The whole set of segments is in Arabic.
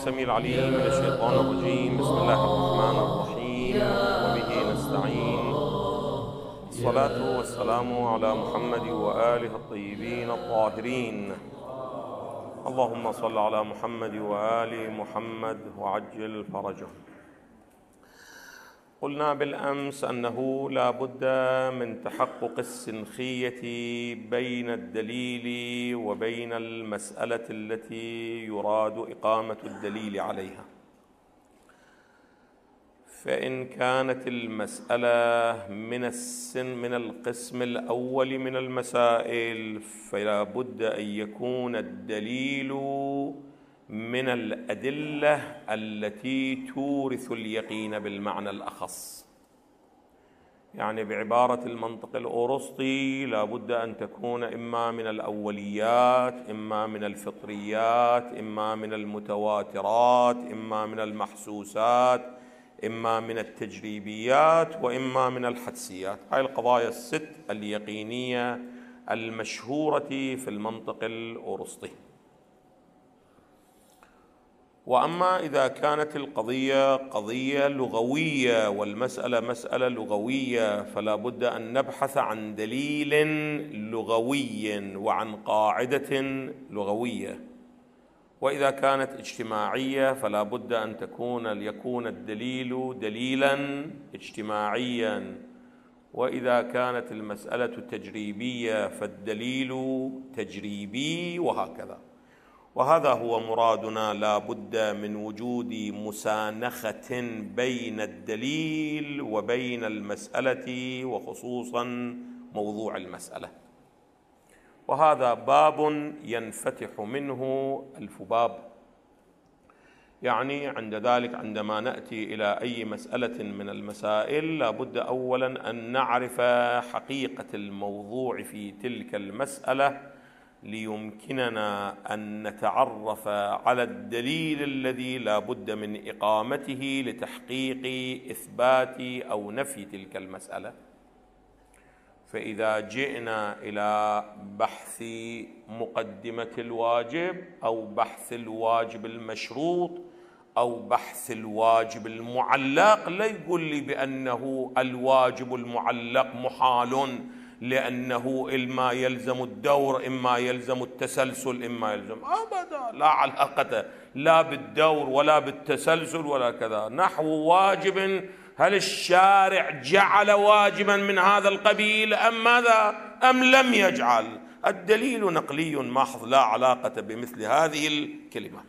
السميع العليم من الشيطان الرجيم. بسم الله الرحمن الرحيم، وبه نستعين. الصلاة والسلام على محمد وآله الطيبين الطاهرين. اللهم صل على محمد وآل محمد وعجل فرجهم. قلنا بالأمس أنه لا بد من تحقق السنخية بين الدليل وبين المسألة التي يراد إقامة الدليل عليها. فإن كانت المسألة من القسم الأول من المسائل فلا بد أن يكون الدليل من الأدلة التي تورث اليقين بالمعنى الأخص. يعني بعبارة المنطق الأرسطي لا بد أن تكون إما من الأوليات، إما من الفطريات، إما من المتواترات، إما من المحسوسات، إما من التجريبيات، وإما من الحدسيات. هاي القضايا الست اليقينية المشهورة في المنطق الأرسطي. وأما إذا كانت القضية قضية لغوية والمسألة مسألة لغوية فلا بد أن نبحث عن دليل لغوي وعن قاعدة لغوية. وإذا كانت اجتماعية فلا بد أن يكون الدليل دليلا اجتماعيا. وإذا كانت المسألة تجريبية فالدليل تجريبي، وهكذا. وهذا هو مرادنا، لا بد من وجود مسانخة بين الدليل وبين المسألة، وخصوصا موضوع المسألة. وهذا باب ينفتح منه ألف باب. يعني عند ذلك عندما نأتي إلى أي مسألة من المسائل لا بد أولا أن نعرف حقيقة الموضوع في تلك المسألة ليمكننا أن نتعرف على الدليل الذي لا بد من إقامته لتحقيق إثبات أو نفي تلك المسألة. فإذا جئنا إلى بحث مقدمة الواجب أو بحث الواجب المشروط أو بحث الواجب المعلق، لا يقول لي بأنه الواجب المعلق محال لأنه إما يلزم الدور إما يلزم التسلسل إما يلزم، أبدا، لا علاقة لا بالدور ولا بالتسلسل ولا كذا. نحو واجب، هل الشارع جعل واجبا من هذا القبيل أم ماذا أم لم يجعل؟ الدليل نقلي محض، لا علاقة بمثل هذه الكلمات.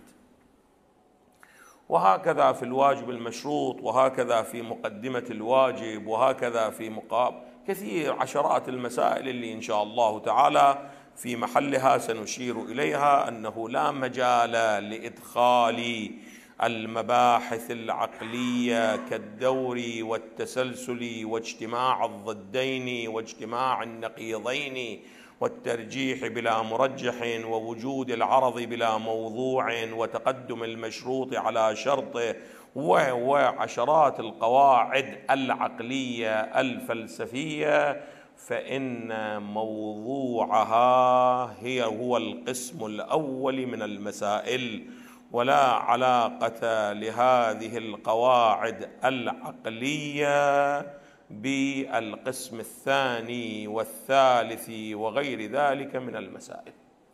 وهكذا في الواجب المشروط، وهكذا في مقدمة الواجب، وهكذا في كثير عشرات المسائل اللي إن شاء الله تعالى في محلها سنشير إليها أنه لا مجال لإدخال المباحث العقلية كالدور والتسلسل واجتماع الضدين واجتماع النقيضين والترجيح بلا مرجح ووجود العرض بلا موضوع وتقدم المشروط على شرطه وعشرات القواعد العقلية الفلسفية، فإن موضوعها هو القسم الأول من المسائل، ولا علاقة لهذه القواعد العقلية بالقسم الثاني والثالث وغير ذلك من المسائل.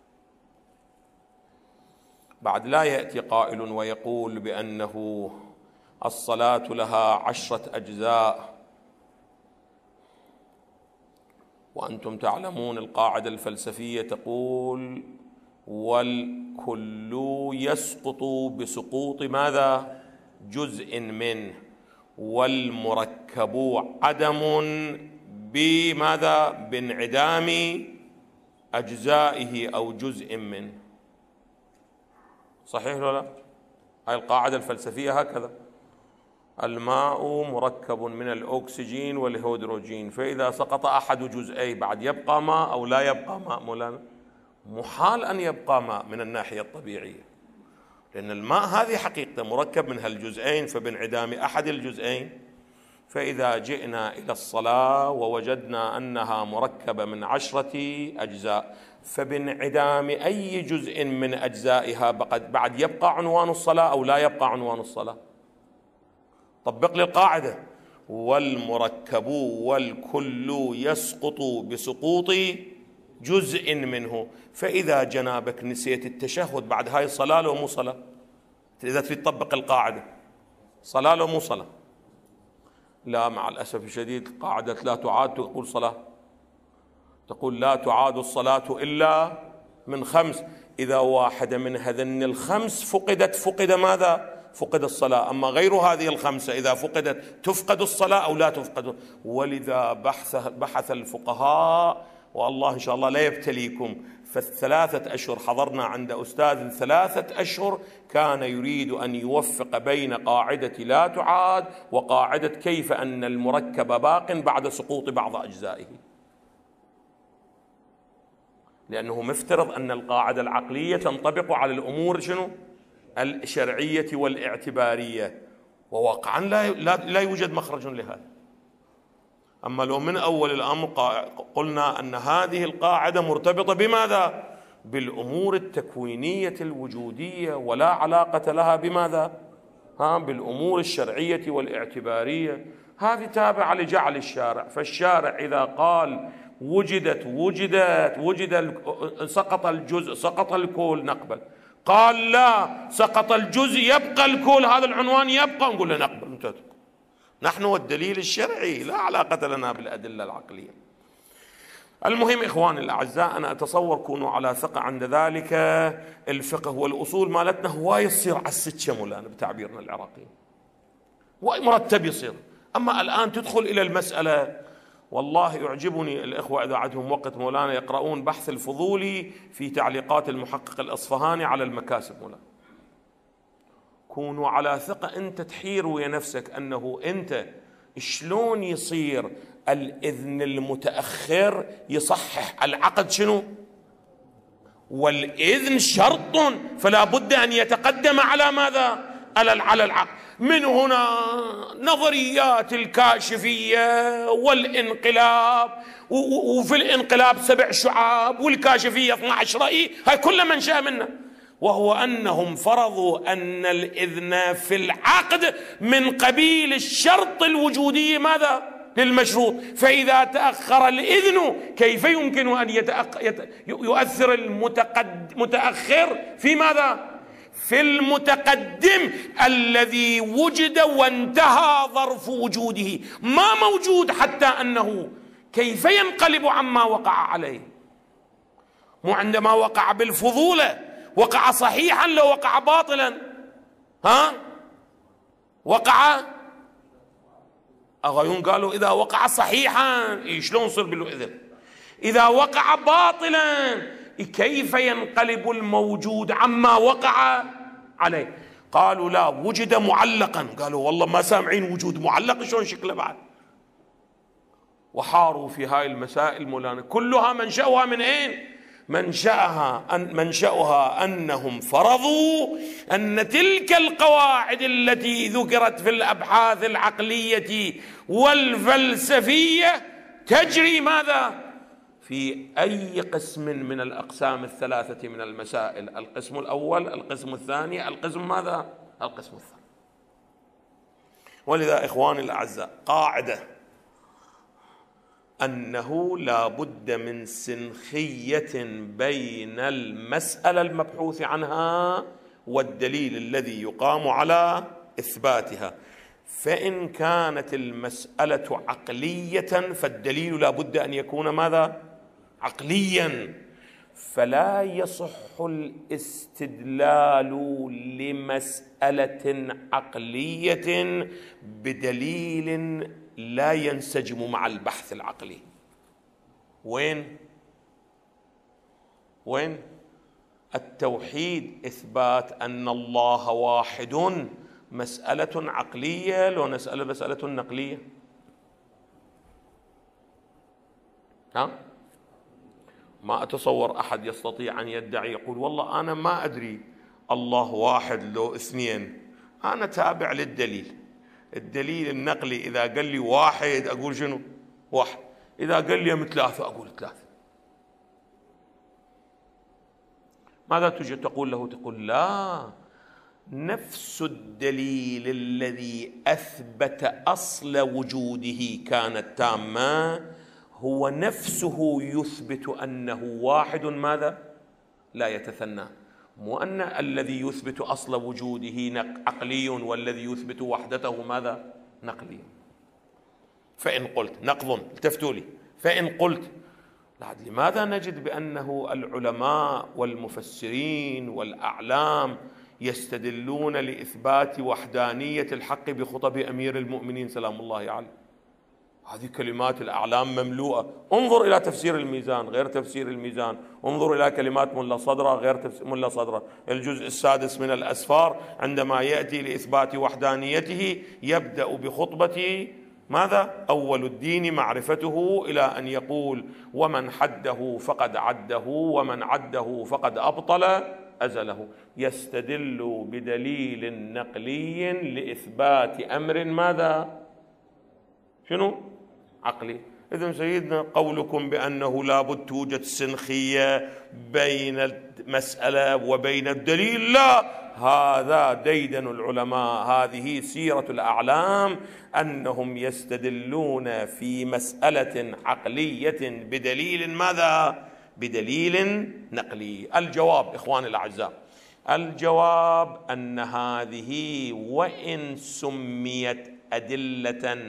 بعد لا يأتي قائل ويقول بأنه الصلاة لها 10 أجزاء، وأنتم تعلمون القاعدة الفلسفية تقول والكل يسقط بسقوط ماذا؟ جزء منه، والمركب عدم بماذا؟ بانعدام أجزائه أو جزء منه. صحيح ولا لا؟ هاي القاعدة الفلسفية هكذا. الماء مركب من الأكسجين والهيدروجين، فإذا سقط أحد جزئي بعد يبقى ماء أو لا يبقى ماء؟ مولانا محال أن يبقى ماء من الناحية الطبيعية، لأن الماء هذه حقيقة مركب من هالجزئين، فبانعدام أحد الجزئين فإذا جئنا إلى الصلاة ووجدنا أنها مركبة من 10 أجزاء، فبانعدام أي جزء من أجزائها بعد يبقى عنوان الصلاة أو لا يبقى عنوان الصلاة؟ طبق لي القاعدة: والمركب والكل يسقط بسقوط جزء منه. فإذا جنابك نسيت التشهد بعد هاي الصلاة لو مو صلاة؟ إذا تريد تطبق القاعدة، صلاة لو مو صلاة؟ لا، مع الأسف الشديد قاعدة لا تعاد تقول صلاة، تقول لا تعاد الصلاة إلا من 5. إذا واحدة من هذين ال5 فقد ماذا؟ فقد الصلاة. أما غير هذه ال5 إذا فقدت تفقد الصلاة أو لا تفقد. ولذا بحث الفقهاء، والله إن شاء الله لا يبتليكم، ف3 أشهر حضرنا عند أستاذ 3 أشهر كان يريد أن يوفق بين قاعدة لا تعاد وقاعدة كيف أن المركب باق بعد سقوط بعض أجزائه، لأنه مفترض أن القاعدة العقلية تنطبق على الأمور الشرعية والاعتبارية، وواقعا لا يوجد مخرج لهذا. أما لو من أول الأمر قلنا أن هذه القاعدة مرتبطة بماذا؟ بالأمور التكوينية الوجودية، ولا علاقة لها بماذا؟ بالأمور الشرعية والاعتبارية. هذه تابعة لجعل الشارع. فالشارع إذا قال وجد سقط الجزء سقط الكل نقبل، قال لا سقط الجزء يبقى الكل، هذا العنوان يبقى، نقول له نقبل. نحن والدليل الشرعي، لا علاقة لنا بالأدلة العقلية. المهم إخواني الأعزاء، أنا أتصور كونوا على ثقة عند ذلك. الفقه والأصول مالتنا هو يصير على السكة مولانا بتعبيرنا العراقي، ومرتب يصير. أما الآن تدخل إلى المسألة، والله يعجبني الإخوة إذا عندهم وقت مولانا يقرؤون بحث الفضولي في تعليقات المحقق الأصفهاني على المكاسب مولانا. كونوا على ثقة، أنت تحير ويا نفسك أنه أنت شلون يصير الإذن المتأخر يصحح العقد والإذن شرط، فلا بد أن يتقدم على ماذا؟ على العقد. من هنا نظريات الكاشفية والانقلاب، وفي الانقلاب 7 شعاب والكاشفية 12 رأي، هاي كل من شاء منا، وهو أنهم فرضوا أن الإذن في العقد من قبيل الشرط الوجودي ماذا؟ للمشروط. فإذا تأخر الإذن كيف يمكن أن يؤثر المتأخر في ماذا؟ في المتقدم الذي وجد وانتهى ظرف وجوده، ما موجود حتى أنه كيف ينقلب عما وقع عليه. مو عندما وقع بالفضولة وقع صحيحا، لو وقع باطلا وقع. أغايون قالوا إذا وقع صحيحا شلون يصير بالإذن؟ إذا وقع باطلا كيف ينقلب الموجود عما وقع عليه؟ قالوا لا، وجد معلقا. قالوا والله ما سامعين وجود معلق، شلون شكله بعد؟ وحاروا في هاي المسائل مولانا، كلها منشأها من أين؟ منشأها أنهم فرضوا أن تلك القواعد التي ذكرت في الأبحاث العقلية والفلسفية تجري ماذا؟ في أي قسم من الأقسام ال3 من المسائل، القسم الأول، القسم الثاني، القسم ماذا؟ القسم الثاني. ولذا إخواني الأعزاء، قاعدة أنه لا بد من سنخية بين المسألة المبحوث عنها والدليل الذي يقام على إثباتها. فإن كانت المسألة عقلية فالدليل لا بد أن يكون ماذا؟ عقليا. فلا يصح الاستدلال لمسألة عقلية بدليل لا ينسجم مع البحث العقلي. وين التوحيد؟ إثبات أن الله واحد مسألة عقلية لو مسألة نقلية؟ ما أتصور أحد يستطيع أن يدعي يقول والله أنا ما أدري الله واحد لو 2، أنا تابع للدليل. الدليل النقلي إذا قال لي واحد أقول شنو؟ واحد. إذا قال لي من ثلاثة أقول ثلاثة. ماذا تجي تقول له؟ تقول لا، نفس الدليل الذي أثبت أصل وجوده كانت تامة هو نفسه يثبت أنه واحد ماذا؟ لا يتثنى. مو أن الذي يثبت أصل وجوده عقلي والذي يثبت وحدته ماذا؟ نقلي. فإن قلت نقض، التفتوا لي، فإن قلت لماذا نجد بأنه العلماء والمفسرين والأعلام يستدلون لإثبات وحدانية الحق بخطب أمير المؤمنين سلام الله عليه؟ هذه كلمات الأعلام مملوءة. انظر إلى تفسير الميزان غير تفسير الميزان، انظر إلى كلمات ملا صدرة غير ملا صدرة. الجزء السادس من الأسفار عندما يأتي لإثبات وحدانيته يبدأ بخطبة ماذا؟ أول الدين معرفته، إلى أن يقول ومن حده فقد عده ومن عده فقد أبطل أزله. يستدل بدليل نقلي لإثبات أمر ماذا؟ شنو؟ عقلي. إذن سيدنا قولكم بأنه لابد توجد سنخية بين المسألة وبين الدليل، لا، هذا ديدن العلماء، هذه سيرة الأعلام، أنهم يستدلون في مسألة عقلية بدليل ماذا؟ بدليل نقلي. الجواب إخواني الأعزاء، الجواب أن هذه وإن سميت أدلة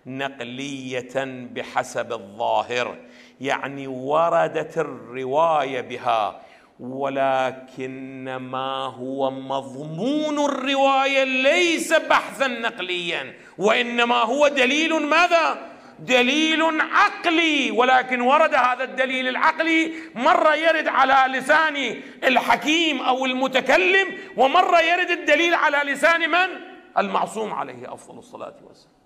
نقلية بحسب الظاهر، يعني وردت الرواية بها، ولكن ما هو مضمون الرواية ليس بحثا نقليا، وإنما هو دليل ماذا؟ دليل عقلي. ولكن ورد هذا الدليل العقلي مرة يرد على لسان الحكيم أو المتكلم، ومرة يرد الدليل على لسان من؟ المعصوم عليه أفضل الصلاة والسلام.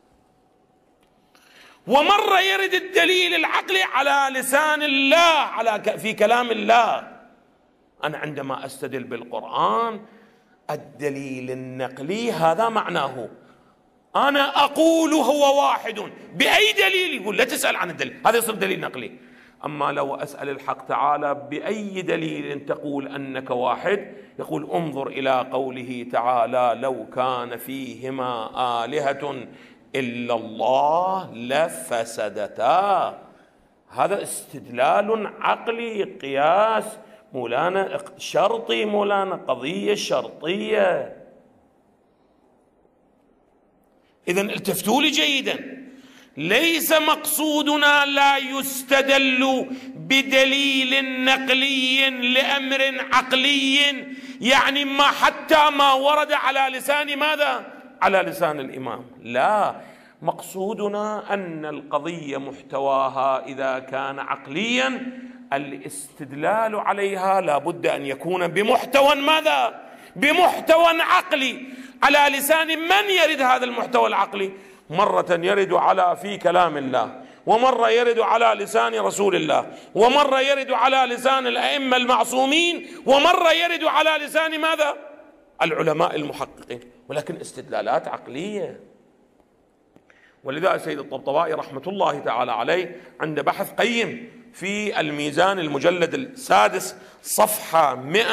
ومرة يرد الدليل العقلي على لسان الله، في كلام الله. أنا عندما أستدل بالقرآن الدليل النقلي هذا معناه أنا أقول هو واحد، بأي دليل؟ يقول لا تسأل عن الدليل، هذا يصير دليل نقلي. أما لو أسأل الحق تعالى بأي دليل تقول أنك واحد، يقول انظر إلى قوله تعالى لو كان فيهما آلهة إلا الله لفسدتا. هذا استدلال عقلي، قياس مولانا، شرطي مولانا، قضية شرطية. إذن التفتوا لي جيدا، ليس مقصودنا لا يستدل بدليل نقلي لأمر عقلي، يعني ما حتى ما ورد على لسان ماذا؟ على لسان الإمام. لا، مقصودنا أن القضية محتواها إذا كان عقليا الاستدلال عليها لا بد أن يكون بمحتوى ماذا؟ بمحتوى عقلي. على لسان من يرد هذا المحتوى العقلي؟ مرة يرد في كلام الله، ومرة يرد على لسان رسول الله، ومرة يرد على لسان الأئمة المعصومين، ومرة يرد على لسان ماذا؟ العلماء المحققين، ولكن استدلالات عقلية. ولذا السيد الطبطبائي رحمة الله تعالى عليه عند بحث قيم في الميزان المجلد السادس صفحة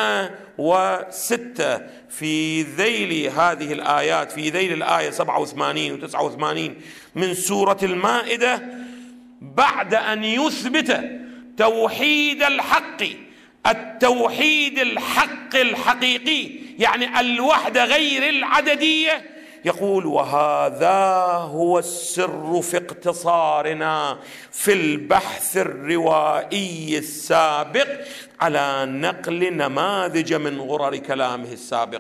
106 في ذيل هذه الآيات، في ذيل الآية 87 و89 من سورة المائدة، بعد أن يثبت توحيد الحق، التوحيد الحق الحقيقي، يعني الوحدة غير العددية، يقول وهذا هو السر في اقتصارنا في البحث الروائي السابق على نقل نماذج من غرر كلامه السابق.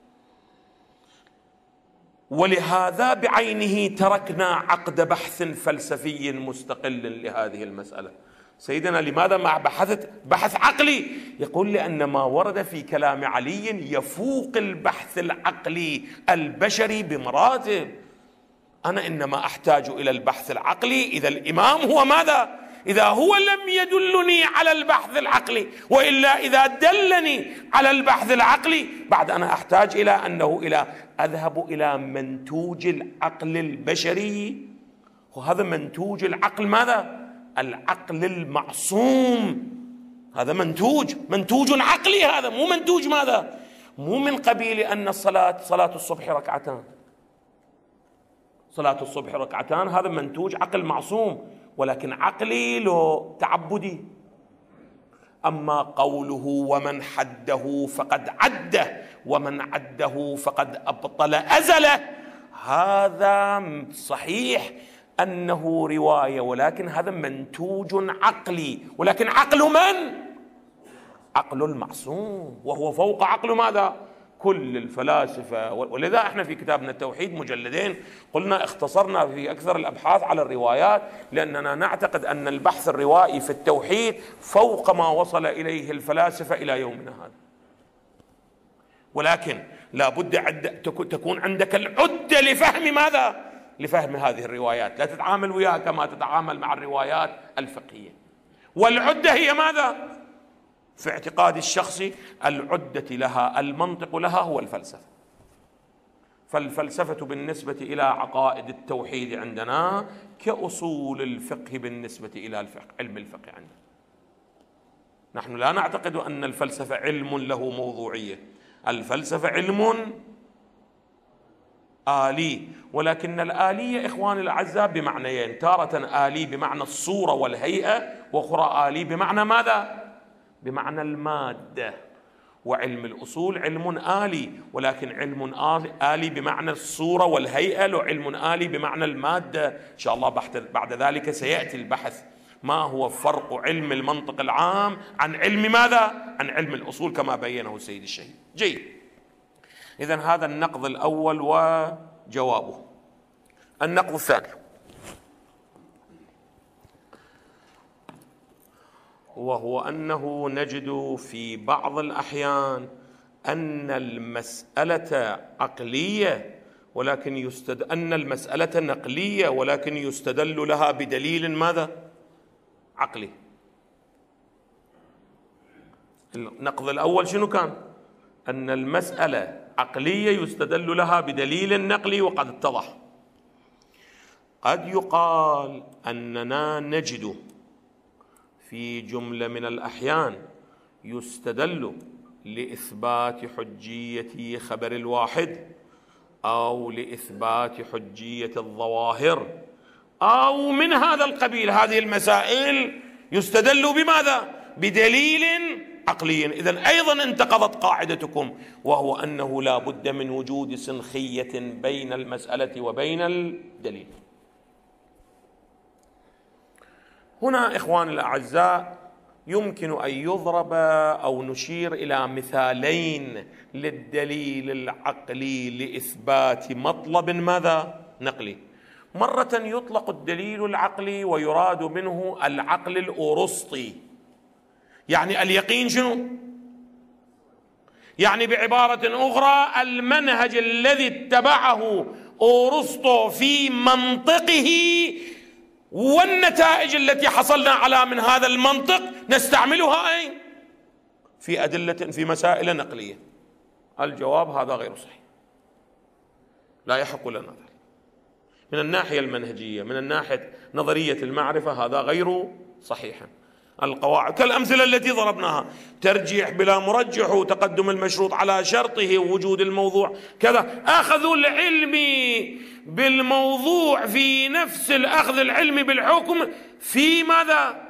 ولهذا بعينه تركنا عقد بحث فلسفي مستقل لهذه المسألة. سيدنا لماذا مع بحث عقلي؟ يقول لأن ما ورد في كلام علي يفوق البحث العقلي البشري بمراتب. أنا إنما أحتاج إلى البحث العقلي إذا الإمام هو ماذا؟ إذا هو لم يدلني على البحث العقلي، وإلا إذا دلني على البحث العقلي بعد أنا أحتاج إلى أنه أذهب إلى منتوج العقل البشري، وهذا منتوج العقل ماذا؟ العقل المعصوم. هذا منتوج عقلي، هذا مو منتوج ماذا؟ مو من قبيل أن صلاة الصبح ركعتان، صلاة الصبح ركعتان هذا منتوج عقل معصوم، ولكن عقلي لو تعبدي. أما قوله ومن حده فقد عده ومن عده فقد أبطل أزله، هذا صحيح أنه رواية، ولكن هذا منتوج عقلي، ولكن عقل من؟ عقل المعصوم، وهو فوق عقل ماذا؟ كل الفلاسفة. ولذا احنا في كتابنا التوحيد مجلدين قلنا اختصرنا في أكثر الأبحاث على الروايات، لأننا نعتقد أن البحث الروائي في التوحيد فوق ما وصل إليه الفلاسفة إلى يومنا هذا. ولكن لا بد تكون عندك العدة لفهم ماذا؟ لفهم هذه الروايات، لا تتعامل وياها كما تتعامل مع الروايات الفقهية. والعدة هي ماذا؟ في اعتقادي الشخصي العدة لها، المنطق لها هو الفلسفة. فالفلسفة بالنسبة إلى عقائد التوحيد عندنا كأصول الفقه بالنسبة إلى الفقه، علم الفقه عندنا. نحن لا نعتقد أن الفلسفة علم له موضوعية، الفلسفة علم آلي، ولكن الآلية إخواني الأعزاء بمعنيين، تارة آلي بمعنى الصورة والهيئة، وأخرى آلي بمعنى ماذا؟ بمعنى المادة. وعلم الأصول علم آلي، ولكن علم آلي بمعنى الصورة والهيئة، وعلم آلي بمعنى المادة. إن شاء الله بعد ذلك سيأتي البحث ما هو فرق علم المنطق العام عن علم ماذا؟ عن علم الأصول كما بينه السيد الشهيد. جيد، إذن هذا النقض الأول وجوابه. النقض الثاني وهو أنه نجد في بعض الأحيان أن المسألة عقلية ولكن أن المسألة نقلية ولكن يستدل لها بدليل ماذا؟ عقلي. النقض الأول شنو كان؟ أن المسألة عقلية يستدل لها بدليل نقلي، وقد اتضح. قد يقال أننا نجد في جملة من الأحيان يستدل لإثبات حجية خبر الواحد، أو لإثبات حجية الظواهر، أو من هذا القبيل. هذه المسائل يستدل بماذا؟ بدليل عقلي. إذن أيضا انتقضت قاعدتكم، وهو أنه لا بد من وجود سنخية بين المسألة وبين الدليل. هنا إخواني الأعزاء يمكن أن يضرب أو نشير إلى مثالين للدليل العقلي لإثبات مطلب ماذا؟ نقلي. مرة يطلق الدليل العقلي ويراد منه العقل الأرسطي، يعني اليقين شنو؟ يعني بعبارة أخرى المنهج الذي اتبعه أرسطو في منطقه والنتائج التي حصلنا على من هذا المنطق نستعملها أين؟ في أدلة في مسائل نقلية. الجواب هذا غير صحيح، لا يحق لنا ذلك من الناحية المنهجية. من الناحية نظرية المعرفة هذا غير صحيحا. القواعد كالأمثلة التي ضربناها، ترجيح بلا مرجح، وتقدم المشروط على شرطه، ووجود الموضوع كذا. أخذ العلم بالموضوع في نفس الأخذ العلم بالحكم في ماذا؟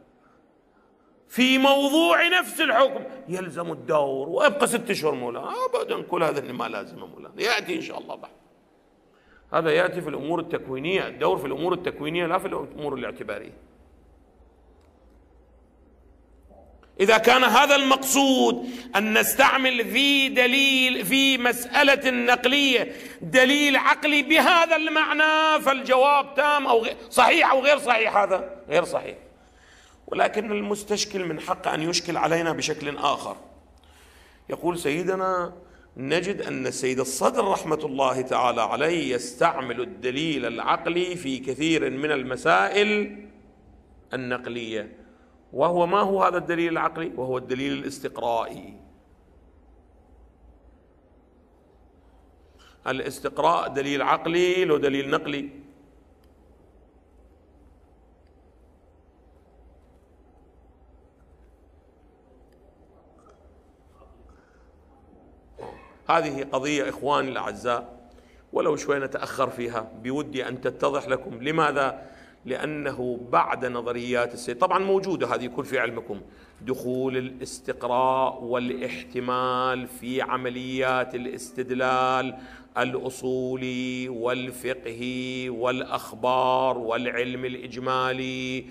في موضوع نفس الحكم يلزم الدور، وأبقى 6 أشهر مولانا. أبدا، كل هذا ما لازم مولانا، يأتي إن شاء الله بعد. هذا يأتي في الأمور التكوينية، الدور في الأمور التكوينية لا في الأمور الاعتبارية. إذا كان هذا المقصود أن نستعمل في مسألة نقلية دليل عقلي بهذا المعنى، فالجواب تام أو صحيح أو غير صحيح. هذا غير صحيح. ولكن المستشكل من حق أن يشكل علينا بشكل آخر. يقول سيدنا نجد أن السيد الصدر رحمة الله تعالى عليه يستعمل الدليل العقلي في كثير من المسائل النقلية. وهو ما هو هذا الدليل العقلي؟ وهو الدليل الاستقرائي. الاستقراء دليل عقلي لو دليل نقلي؟ هذه قضية إخواني الأعزاء ولو شوي نتأخر فيها بودي أن تتضح لكم. لماذا؟ لأنه بعد نظريات السيد طبعا موجودة هذه يكون في علمكم دخول الاستقراء والاحتمال في عمليات الاستدلال الأصولي والفقهي والأخبار والعلم الإجمالي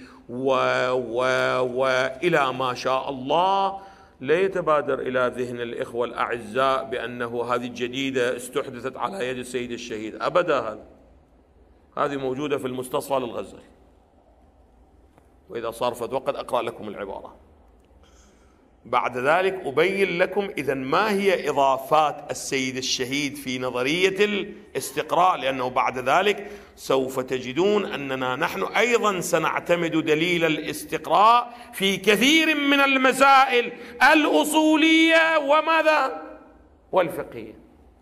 وإلى ما شاء الله. لا يتبادر إلى ذهن الإخوة الأعزاء بأنه هذه الجديدة استحدثت على يد السيد الشهيد، أبدا. هذه موجودة في المستصفى للغزالي، وإذا صار فد وقت أقرأ لكم العبارة. بعد ذلك أبين لكم إذن ما هي إضافات السيد الشهيد في نظرية الاستقراء، لأنه بعد ذلك سوف تجدون أننا نحن أيضا سنعتمد دليل الاستقراء في كثير من المسائل الأصولية وماذا؟ والفقهية.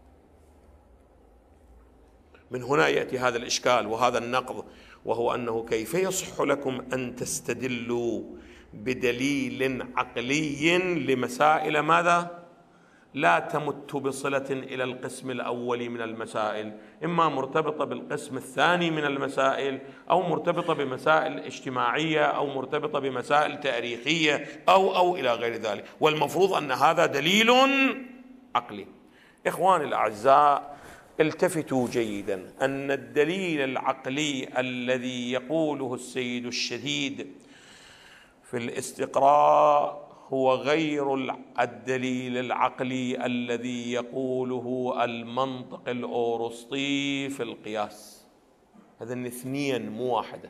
من هنا يأتي هذا الإشكال وهذا النقض، وهو أنه كيف يصح لكم أن تستدلوا بدليل عقلي لمسائل ماذا؟ لا تمت بصلة إلى القسم الأول من المسائل، إما مرتبطة بالقسم الثاني من المسائل، أو مرتبطة بمسائل اجتماعية، أو مرتبطة بمسائل تاريخية، أو إلى غير ذلك. والمفروض أن هذا دليل عقلي. إخواني الأعزاء، التفتوا جيدا أن الدليل العقلي الذي يقوله السيد الشهيد في الاستقراء هو غير الدليل العقلي الذي يقوله المنطق الأورسطي في القياس. هذين اثنين مو واحدة.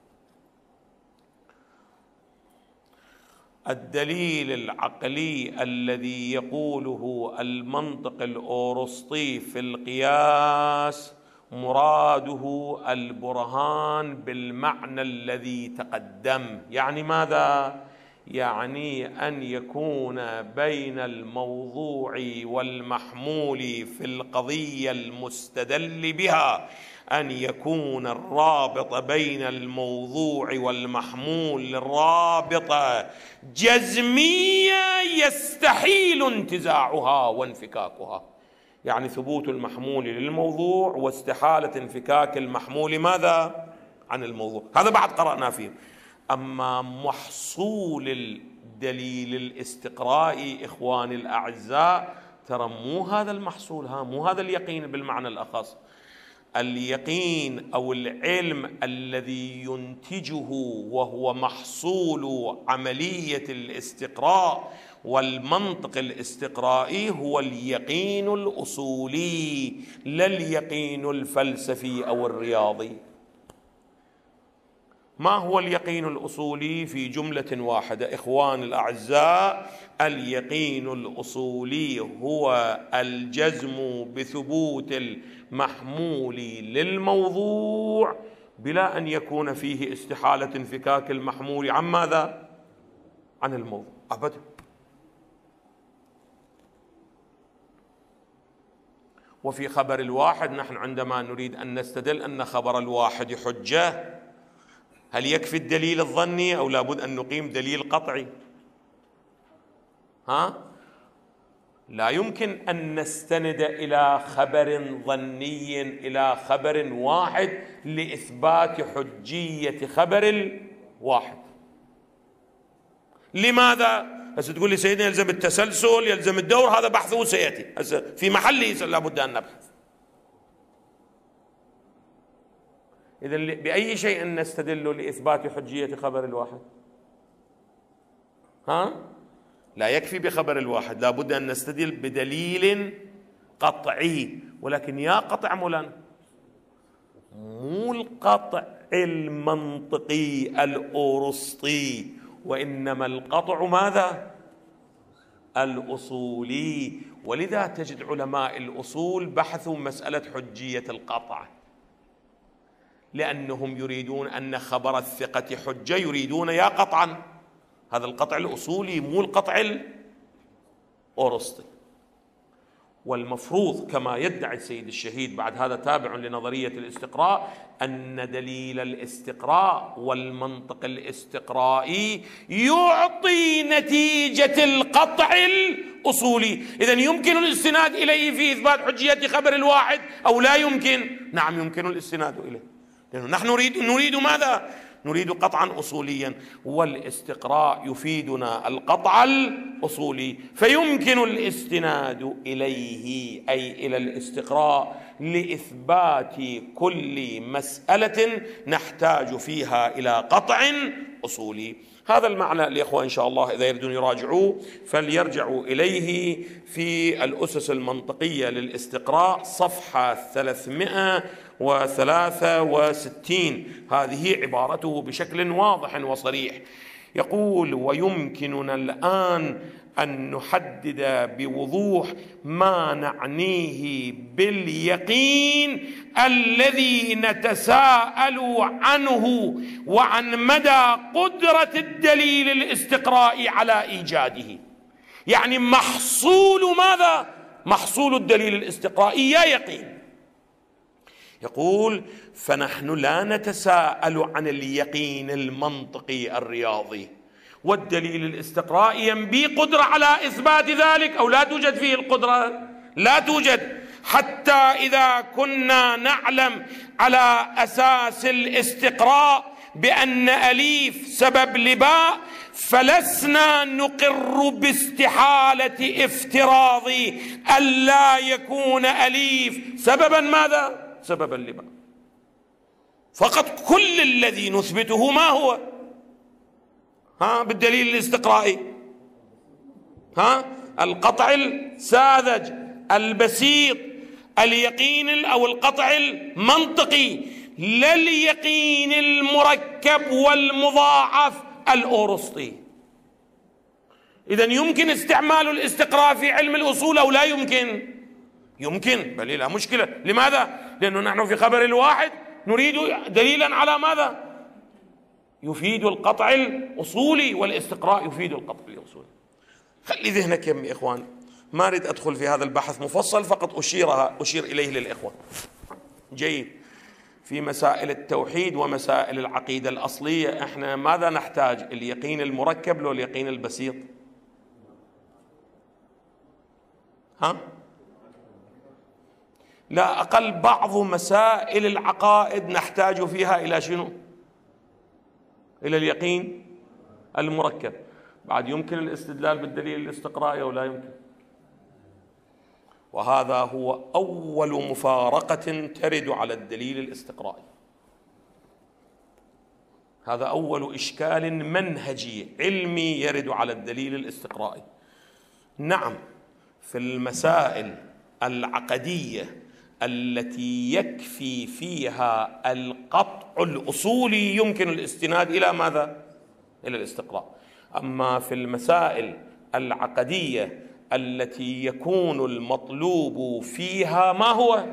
الدليل العقلي الذي يقوله المنطق الأورسطي في القياس مراده البرهان بالمعنى الذي تقدم. يعني ماذا؟ يعني أن يكون بين الموضوع والمحمول في القضية المستدل بها، أن يكون الرابط بين الموضوع والمحمول رابطة جزمية يستحيل انتزاعها وانفكاكها. يعني ثبوت المحمول للموضوع واستحالة انفكاك المحمول ماذا؟ عن الموضوع. هذا بعد قرأنا فيه. أما محصول الدليل الاستقرائي إخواني الأعزاء ترى مو هذا المحصول، مو هذا اليقين بالمعنى الأخص. اليقين أو العلم الذي ينتجه وهو محصول عملية الاستقراء والمنطق الاستقرائي هو اليقين الأصولي، لا اليقين الفلسفي أو الرياضي. ما هو اليقين الأصولي؟ في جملة واحدة إخوان الأعزاء، اليقين الأصولي هو الجزم بثبوت المحمول للموضوع بلا أن يكون فيه استحالة انفكاك المحمول عن ماذا؟ عن الموضوع أبدا. وفي خبر الواحد نحن عندما نريد أن نستدل أن خبر الواحد حجة، هل يكفي الدليل الظني أو لابد أن نقيم دليل قطعي؟ لا يمكن أن نستند إلى خبر ظني إلى خبر واحد لإثبات حجية خبر الواحد. لماذا؟ هسه تقول لي سيدنا يلزم التسلسل، يلزم الدور، هذا بحثه سيأتي هسه في محله لابد أن نبحث. إذن بأي شيء نستدل لإثبات حجية خبر الواحد؟ لا يكفي بخبر الواحد، لابد أن نستدل بدليل قطعي. ولكن يا قطع مولانا، مو القطع المنطقي الأورسطي، وإنما القطع ماذا؟ الأصولي. ولذا تجد علماء الأصول بحثوا مسألة حجية القطع، لأنهم يريدون أن خبر الثقة حجة، يريدون يا قطعا، هذا القطع الأصولي مو القطع الأرسطي. والمفروض كما يدعي السيد الشهيد، بعد هذا تابع لنظرية الاستقراء، أن دليل الاستقراء والمنطق الاستقرائي يعطي نتيجة القطع الأصولي. إذن يمكن الاستناد إليه في إثبات حجية خبر الواحد أو لا يمكن؟ نعم يمكن الاستناد إليه، لأنه نحن نريد ماذا؟ نريد قطعا أصوليا، والاستقراء يفيدنا القطع الأصولي، فيمكن الاستناد إليه أي إلى الاستقراء لإثبات كل مسألة نحتاج فيها إلى قطع أصولي. هذا المعنى الإخوة إن شاء الله إذا يريدون يراجعوه فليرجعوا إليه في الأسس المنطقية للاستقراء صفحة 363. هذه عبارته بشكل واضح وصريح، يقول: ويمكننا الآن أن نحدد بوضوح ما نعنيه باليقين الذي نتساءل عنه وعن مدى قدرة الدليل الاستقرائي على إيجاده. يعني محصول ماذا؟ محصول الدليل الاستقرائي يا يقين. يقول: فنحن لا نتساءل عن اليقين المنطقي الرياضي، والدليل الاستقرائي ينبي قدرة على إثبات ذلك أو لا توجد فيه القدرة؟ لا توجد. حتى إذا كنا نعلم على أساس الاستقراء بأن أليف سبب لباء، فلسنا نقر باستحالة افتراض ألا يكون أليف سببا ماذا؟ سببا لباء. فقط كل الذي نثبته ما هو؟ بالدليل الاستقرائي القطع الساذج البسيط، اليقين أو القطع المنطقي، لا اليقين المركب والمضاعف الأرسطي. إذن يمكن استعمال الاستقراء في علم الأصول أو لا يمكن؟ يمكن، بل لا مشكلة. لماذا؟ لأنه نحن في خبر الواحد نريد دليلا على ماذا؟ يفيد القطع الأصولي، والاستقراء يفيد القطع الأصولي. خلي ذهنك يا إخوان، ما أريد أدخل في هذا البحث مفصل، فقط أشير إليه للإخوة. جيد. في مسائل التوحيد ومسائل العقيدة الأصلية إحنا ماذا نحتاج؟ اليقين المركب لو اليقين البسيط؟ لا أقل بعض مسائل العقائد نحتاج فيها إلى شنو؟ إلى اليقين المركب. بعد يمكن الاستدلال بالدليل الاستقرائي أو لا يمكن؟ وهذا هو أول مفارقة ترد على الدليل الاستقرائي. هذا أول إشكال منهجي علمي يرد على الدليل الاستقرائي. نعم، في المسائل العقدية التي يكفي فيها القطع الأصولي يمكن الاستناد إلى ماذا؟ إلى الاستقراء. أما في المسائل العقدية التي يكون المطلوب فيها ما هو؟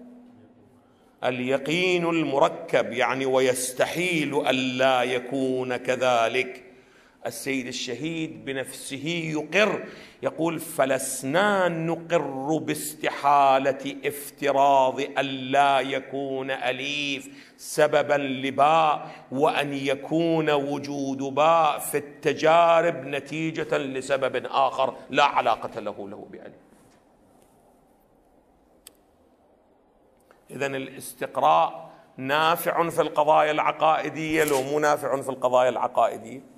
اليقين المركب، يعني ويستحيل ألا يكون كذلك. السيد الشهيد بنفسه يقر، يقول: فلسنا نقر باستحالة افتراض ألا يكون أليف سببا لباء، وأن يكون وجود باء في التجارب نتيجة لسبب آخر لا علاقة له بأليف. إذن الاستقراء نافع في القضايا العقائدية لو مو نافع في القضايا العقائدية؟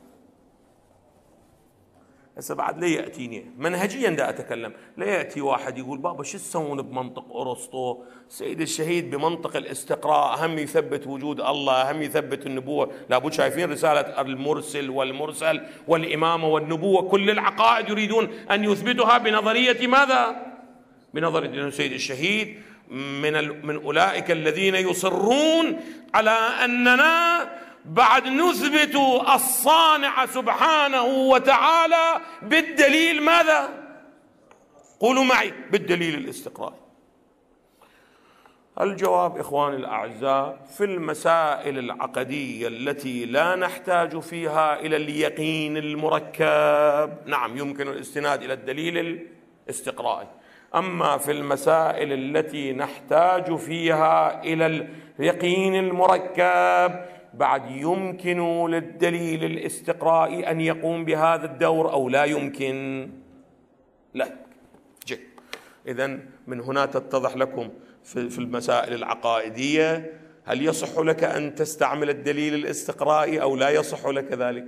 هسه بعد لا يأتيني منهجيا دا أتكلم، لا يأتي واحد يقول: بابا شو تسوون بمنطق أرسطو؟ سيد الشهيد بمنطق الاستقراء هم يثبت وجود الله، هم يثبت النبوة. لابد شايفين رسالة المرسل والمرسل والإمامة والنبوة، كل العقائد يريدون أن يثبتها بنظرية ماذا؟ بنظرية سيد الشهيد من أولئك الذين يصرون على أننا بعد نثبت الصانع سبحانه وتعالى بالدليل ماذا؟ قولوا معي: بالدليل الاستقرائي. الجواب إخواني الأعزاء، في المسائل العقدية التي لا نحتاج فيها إلى اليقين المركب نعم يمكن الاستناد إلى الدليل الاستقرائي، أما في المسائل التي نحتاج فيها إلى اليقين المركب بعد يمكن للدليل الاستقرائي أن يقوم بهذا الدور أو لا يمكن؟ لا. جيد. إذن من هنا تتضح لكم في المسائل العقائدية هل يصح لك أن تستعمل الدليل الاستقرائي أو لا يصح لك ذلك؟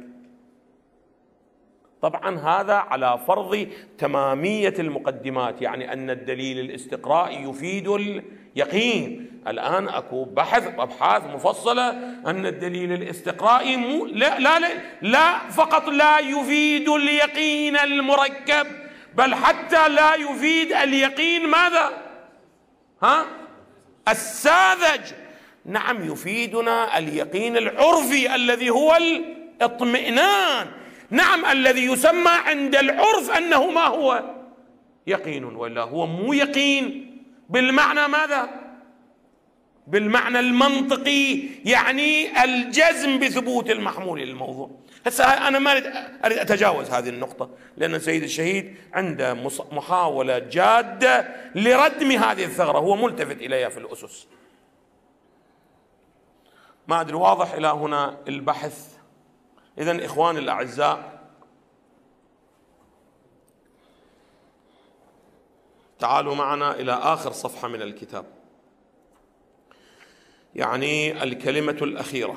طبعا هذا على فرض تمامية المقدمات، يعني أن الدليل الاستقرائي يفيد اليقين. الآن أكو أبحاث مفصلة أن الدليل الاستقرائي لا فقط لا يفيد اليقين المركب، بل حتى لا يفيد اليقين ماذا؟ الساذج. نعم يفيدنا اليقين العرفي الذي هو الاطمئنان، نعم الذي يسمى عند العرف أنه ما هو يقين، ولا هو مو يقين بالمعنى ماذا؟ بالمعنى المنطقي، يعني الجزم بثبوت المحمول للموضوع. هسه أنا ما أريد أتجاوز هذه النقطة، لأن سيد الشهيد عنده محاولة جادة لردم هذه الثغرة، هو ملتفت إليها في الأسس. ما أدري واضح إلى هنا البحث؟ إذن إخواني الأعزاء، تعالوا معنا إلى آخر صفحة من الكتاب، يعني الكلمة الأخيرة.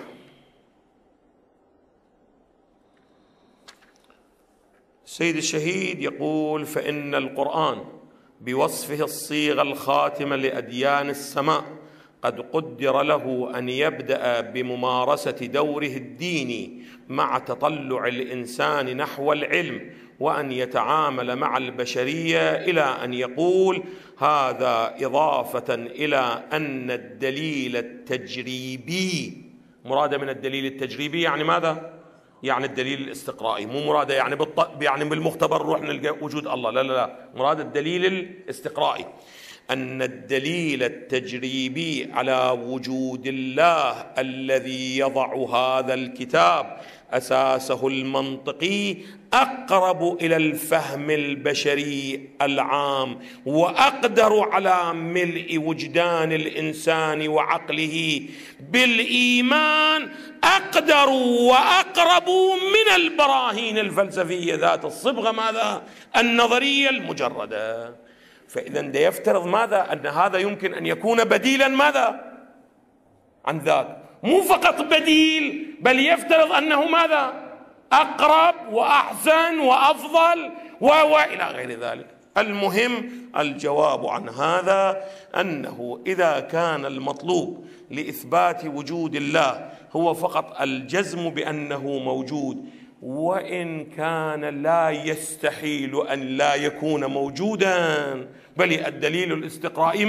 السيد الشهيد يقول: فإن القرآن بوصفه الصيغة الخاتمة لأديان السماء قد قدر له أن يبدأ بممارسة دوره الديني مع تطلع الإنسان نحو العلم، وأن يتعامل مع البشرية إلى أن يقول: هذا إضافة إلى أن الدليل التجريبي، مراد من الدليل التجريبي يعني ماذا؟ يعني الدليل الاستقرائي، مو مراد يعني بالمختبر نروح نلقى وجود الله، لا لا لا، مراد الدليل الاستقرائي. أن الدليل التجريبي على وجود الله الذي يضع هذا الكتاب أساسه المنطقي أقرب إلى الفهم البشري العام، وأقدر على ملء وجدان الإنسان وعقله بالإيمان، أقدر وأقرب من البراهين الفلسفية ذات الصبغة ماذا؟ النظرية المجردة. فإذا ده يفترض ماذا؟ أن هذا يمكن أن يكون بديلا ماذا؟ عن ذاك، مو فقط بديل، بل يفترض أنه ماذا؟ أقرب وأحسن وأفضل وإلى غير ذلك. المهم الجواب عن هذا أنه إذا كان المطلوب لإثبات وجود الله هو فقط الجزم بأنه موجود، وإن كان لا يستحيل أن لا يكون موجودا، بل الدليل الاستقرائي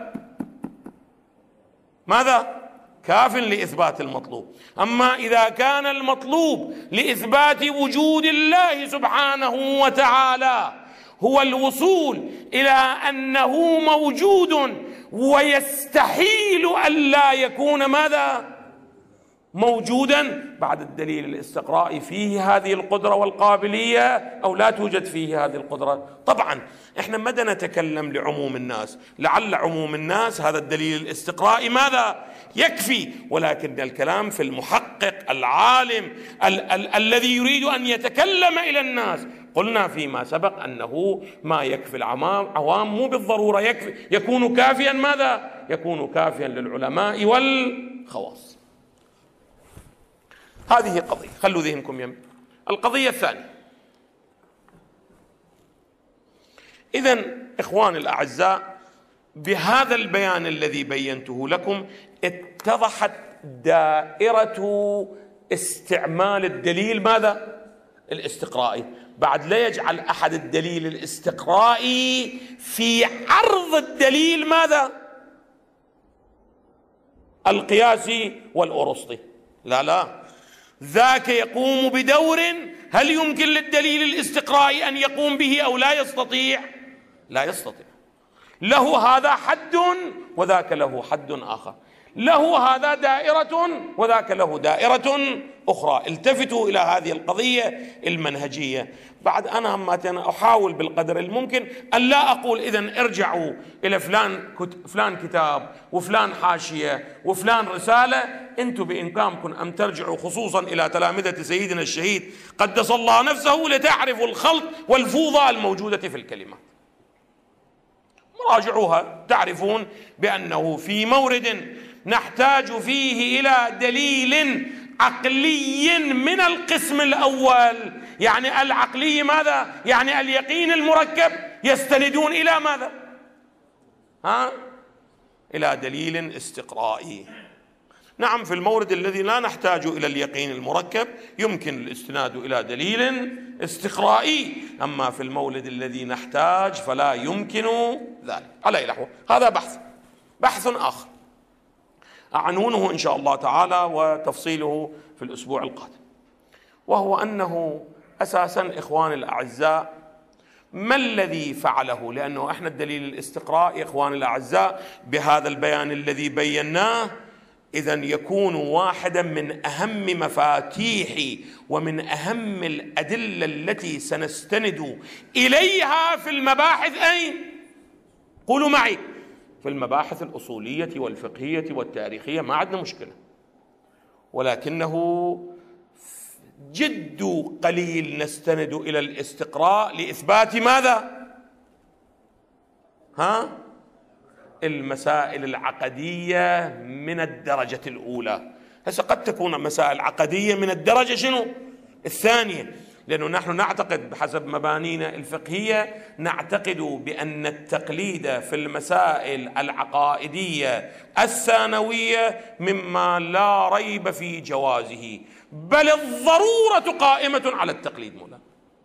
ماذا؟ كاف لإثبات المطلوب. أما إذا كان المطلوب لإثبات وجود الله سبحانه وتعالى هو الوصول إلى أنه موجود ويستحيل أن لا يكون ماذا؟ موجودا، بعد الدليل الاستقرائي فيه هذه القدرة والقابلية أو لا توجد فيه هذه القدرة؟ طبعا احنا مدى نتكلم لعموم الناس، لعل عموم الناس هذا الدليل الاستقرائي ماذا؟ يكفي، ولكن الكلام في المحقق العالم الذي يريد أن يتكلم إلى الناس. قلنا فيما سبق أنه ما يكفي العوام مو بالضرورة يكون كافيا ماذا؟ يكون كافيا للعلماء والخواص. هذه قضية، خلوا ذهنكم يم. القضية الثانية، إذن إخواني الأعزاء، بهذا البيان الذي بينته لكم اتضحت دائرة استعمال الدليل ماذا؟ الاستقرائي. بعد لا يجعل أحد الدليل الاستقرائي في عرض الدليل ماذا؟ القياسي والأرسطي، لا، ذاك يقوم بدور هل يمكن للدليل الاستقرائي أن يقوم به أو لا يستطيع؟ لا يستطيع. له هذا حد وذاك له حد آخر، له هذا دائرة وذاك له دائرة أخرى. التفتوا إلى هذه القضية المنهجية. بعد أنا أحاول بالقدر الممكن أن لا أقول إذن ارجعوا إلى فلان كتاب وفلان حاشية وفلان رسالة. أنتم بإمكانكم أن ترجعوا خصوصا إلى تلامذة سيدنا الشهيد قدس الله نفسه لتعرفوا الخلط والفوضى الموجودة في الكلمات. راجعوها تعرفون بأنه في مورد نحتاج فيه إلى دليل عقلي من القسم الأول. يعني العقلي ماذا؟ يعني اليقين المركب. يستندون إلى ماذا؟ إلى دليل استقرائي. نعم، في المورد الذي لا نحتاج إلى اليقين المركب يمكن الاستناد إلى دليل استقرائي، أما في المورد الذي نحتاج فلا يمكن ذلك. على أي نحو هذا بحث آخر أعنونه إن شاء الله تعالى وتفصيله في الأسبوع القادم، وهو أنه أساسا إخواني الأعزاء ما الذي فعله؟ لأنه إحنا الدليل الاستقراء إخواني الأعزاء بهذا البيان الذي بيناه إذن يكون واحدا من أهم مفاتيح ومن أهم الأدلة التي سنستند إليها في المباحث. أين؟ قولوا معي، في المباحث الأصولية والفقهية والتاريخية ما عندنا مشكلة، ولكنه جد قليل نستند إلى الاستقراء لإثبات ماذا؟ المسائل العقدية من الدرجة الأولى. هسه قد تكون مسائل عقدية من الدرجة شنو؟ الثانية، لأنه نحن نعتقد بحسب مبانينا الفقهية نعتقد بأن التقليد في المسائل العقائدية الثانوية مما لا ريب في جوازه، بل الضرورة قائمة على التقليد مولانا،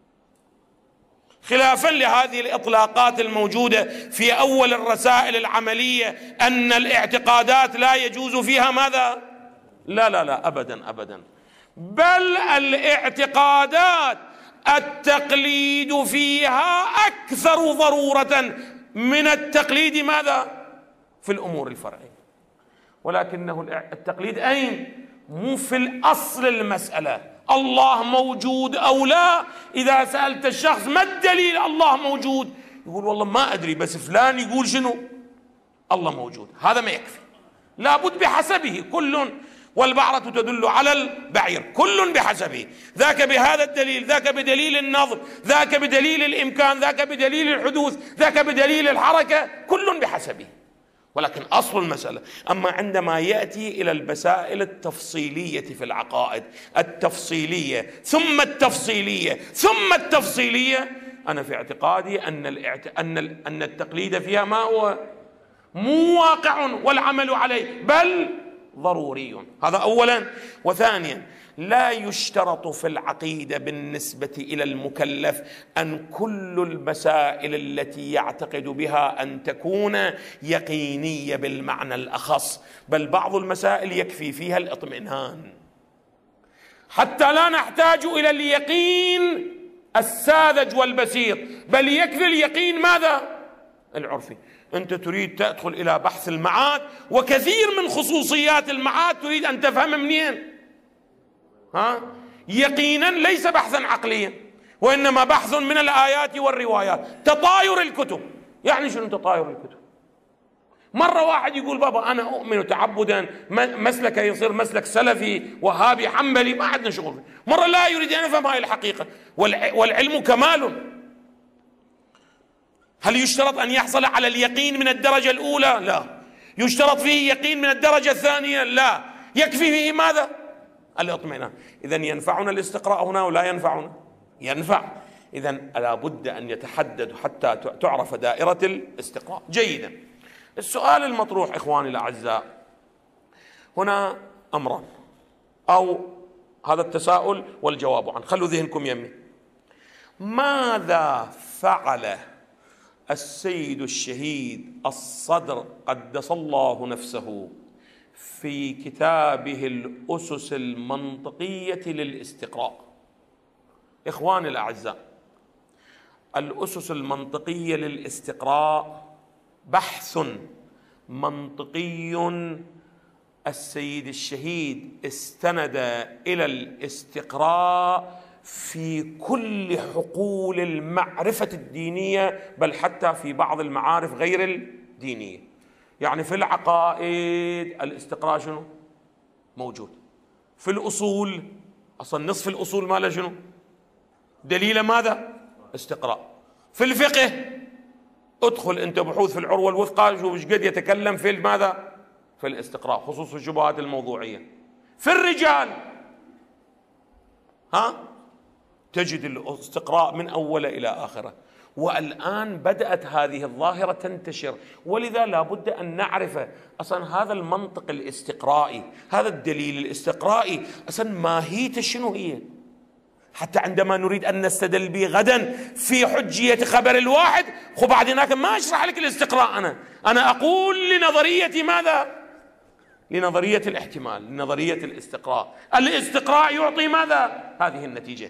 خلافا لهذه الإطلاقات الموجودة في أول الرسائل العملية أن الاعتقادات لا يجوز فيها ماذا؟ لا أبدا، بل الاعتقادات التقليد فيها أكثر ضرورة من التقليد ماذا؟ في الأمور الفرعية. ولكنه التقليد أين؟ مو في الأصل المسألة الله موجود أو لا. إذا سألت الشخص ما الدليل الله موجود، يقول والله ما أدري، بس فلان يقول شنو؟ الله موجود. هذا ما يكفي، لابد بحسبه كل، والبعرة تدل على البعير، كل بحسبه، ذاك بهذا الدليل، ذاك بدليل النظر، ذاك بدليل الإمكان، ذاك بدليل الحدوث، ذاك بدليل الحركة، كل بحسبه. ولكن أصل المسألة. أما عندما يأتي إلى المسائل التفصيلية في العقائد، التفصيلية ثم التفصيلية ثم التفصيلية، أنا في اعتقادي أن التقليد فيها ما هو مو واقع والعمل عليه، بل ضروري. هذا أولا. وثانيا، لا يشترط في العقيدة بالنسبة إلى المكلف أن كل المسائل التي يعتقد بها أن تكون يقينية بالمعنى الأخص، بل بعض المسائل يكفي فيها الاطمئنان حتى لا نحتاج إلى اليقين الساذج والبسيط، بل يكفي اليقين ماذا؟ العرفي. أنت تريد تدخل إلى بحث المعاد، وكثير من خصوصيات المعاد تريد أن تفهم منين؟ يقينا ليس بحثا عقليا، وإنما بحث من الآيات والروايات، تطاير الكتب. يعني شنو تطاير الكتب؟ مرة واحد يقول بابا أنا أؤمن تعبدا، مسلك يصير مسلك سلفي وهابي حنبلي، ما عندنا شغل. مرة لا يريد أن يفهم هاي الحقيقة، والعلم كمال. هل يشترط أن يحصل على اليقين من الدرجة الأولى؟ لا. يشترط فيه يقين من الدرجة الثانية؟ لا. يكفي فيه ماذا؟ الاطمئنان. إذن ينفعنا الاستقراء هنا ولا ينفعنا؟ ينفع. إذن لابد أن يتحدد حتى تعرف دائرة الاستقراء. جيدا. السؤال المطروح إخواني الأعزاء هنا أمران، أو هذا التساؤل والجواب عنه، خلوا ذهنكم يمي. ماذا فعل السيد الشهيد الصدر قدس الله نفسه في كتابه الأسس المنطقية للاستقراء؟ إخواني الأعزاء، الأسس المنطقية للاستقراء بحث منطقي السيد الشهيد استند إلى الاستقراء في كل حقول المعرفة الدينية، بل حتى في بعض المعارف غير الدينية. يعني في العقائد الاستقراء شنو؟ موجود. في الأصول أصلا نصف الأصول ما له شنو؟ دليل ماذا؟ استقراء. في الفقه ادخل أنت بحوث في العروة الوثقى شوف ايش قد يتكلم في ماذا؟ في الاستقراء، خصوص الشبهات الموضوعية. في الرجال تجد الاستقراء من أوله إلى آخره. والآن بدأت هذه الظاهرة تنتشر، ولذا لا بد أن نعرف أصلا هذا المنطق الاستقرائي، هذا الدليل الاستقرائي أصلا ماهيته شنو هي، حتى عندما نريد أن نستدل به غدا في حجية خبر الواحد. بعد هناك ما أشرح لك الاستقراء، أنا أقول لنظرية ماذا؟ لنظرية الاحتمال، لنظرية الاستقراء. الاستقراء يعطي ماذا؟ هذه النتيجة.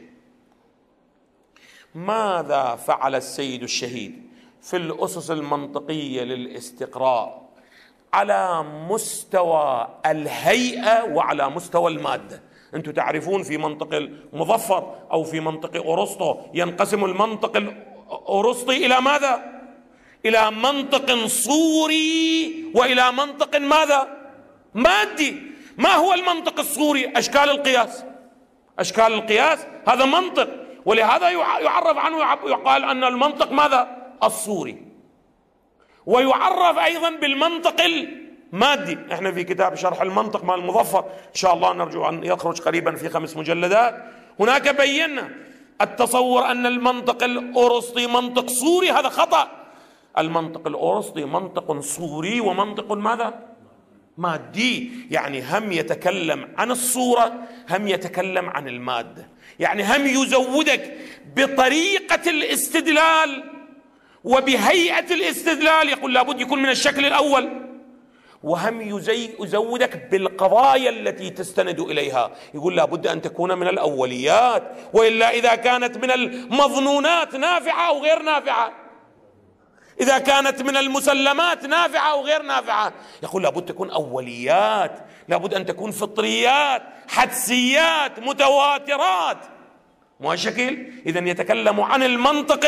ماذا فعل السيد الشهيد في الأسس المنطقية للاستقراء على مستوى الهيئة وعلى مستوى المادة؟ أنتم تعرفون في منطق المظفر أو في منطق أرسطو ينقسم المنطق الأرسطي إلى ماذا؟ إلى منطق صوري وإلى منطق ماذا؟ مادي. ما هو المنطق الصوري؟ أشكال القياس. أشكال القياس هذا منطق، ولهذا يعرف عنه، يقال أن المنطق ماذا؟ الصوري. ويعرف أيضا بالمنطق المادي. احنا في كتاب شرح المنطق مال المظفر إن شاء الله نرجو أن يخرج قريبا في 5 مجلدات، هناك بينا التصور أن المنطق الأرسطي منطق صوري، هذا خطأ. المنطق الأرسطي منطق صوري ومنطق ماذا؟ مادي. يعني هم يتكلم عن الصورة، هم يتكلم عن المادة. يعني هم يزودك بطريقة الاستدلال وبهيئة الاستدلال، يقول لابد يكون من الشكل الأول، وهم يزودك بالقضايا التي تستند إليها، يقول لابد أن تكون من الأوليات، وإلا إذا كانت من المظنونات نافعة أو غير نافعة، إذا كانت من المسلمات نافعة أو غير نافعة، يقول لابد تكون أوليات، لابد أن تكون فطريات، حدسيات، متواترات. مو شكل. إذن يتكلم عن المنطق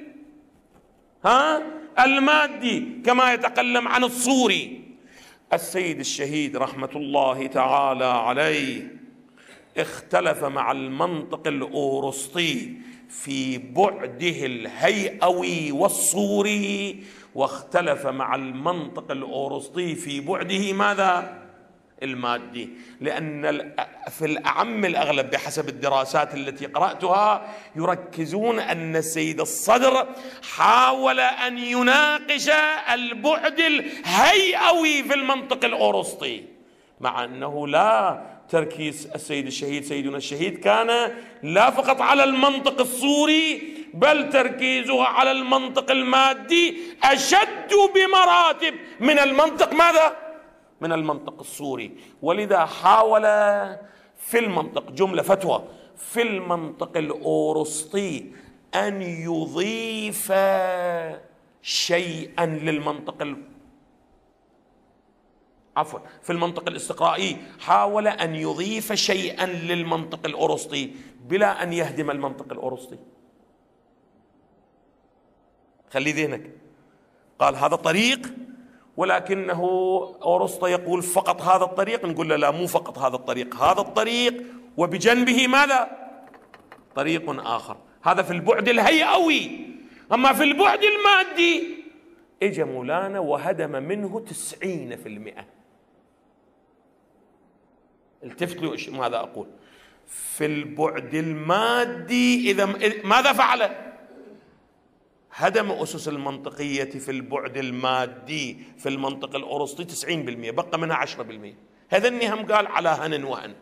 المادي كما يتكلم عن الصوري. السيد الشهيد رحمة الله تعالى عليه اختلف مع المنطق الأورسطي في بعده الهيئوي والصوري، واختلف مع المنطق الأورسطي في بعده ماذا؟ المادي. لأن في الأعم الأغلب بحسب الدراسات التي قرأتها يركزون أن السيد الصدر حاول أن يناقش البعد الهيئوي في المنطق الأورسطي، مع أنه لا تركيز السيد الشهيد سيدنا الشهيد كان لا فقط على المنطق الصوري، بل تركيزه على المنطق المادي أشد بمراتب من المنطق ماذا؟ من المنطق الصوري. ولذا حاول في المنطق جملة فتوى في المنطق الأورسطي أن يضيف شيئا للمنطق في المنطق الاستقرائي حاول أن يضيف شيئا للمنطق الأورسطي بلا أن يهدم المنطق الأورسطي. خلي ذهنك، قال هذا طريق، ولكنه أورسطو يقول فقط هذا الطريق، نقول له لا، مو فقط هذا الطريق، هذا الطريق وبجنبه ماذا؟ طريق آخر. هذا في البعد الهيئوي. أما في البعد المادي اجى مولانا وهدم منه 90%. التفتوا ماذا أقول. في البعد المادي إذا ماذا فعل؟ هدم أسس المنطقية في البعد المادي في المنطق الأورسطي 90%، بقى منها 10%. هذا النهم قال على هن وهن.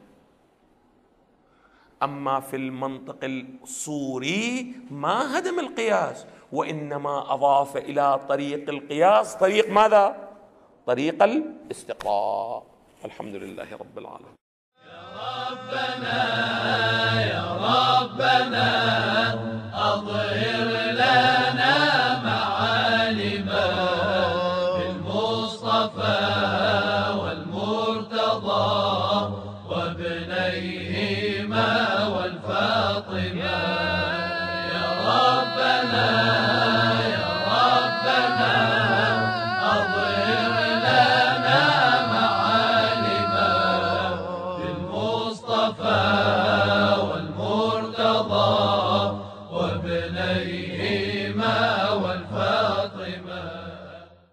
أما في المنطق الصوري ما هدم القياس، وإنما أضاف إلى طريق القياس طريق ماذا؟ طريق الاستقراء. الحمد لله رب العالمين. يا ربنا يا ربنا أظهر لنا معالمه عليهما والفاطمة. يا ربنا يا ربنا أظهر لنا معالم بالمصطفى